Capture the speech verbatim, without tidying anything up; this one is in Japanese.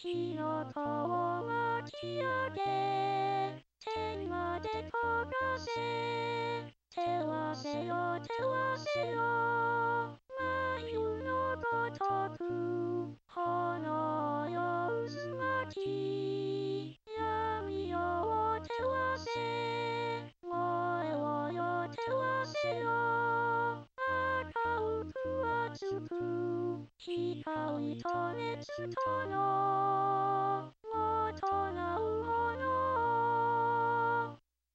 火の粉を巻き上げ、天まで飛ばせ。照らせよ照らせよ、眉のごとく、炎よ渦巻き。闇を照らせ、燃えろよ照らせよ、明るく熱く、光と熱との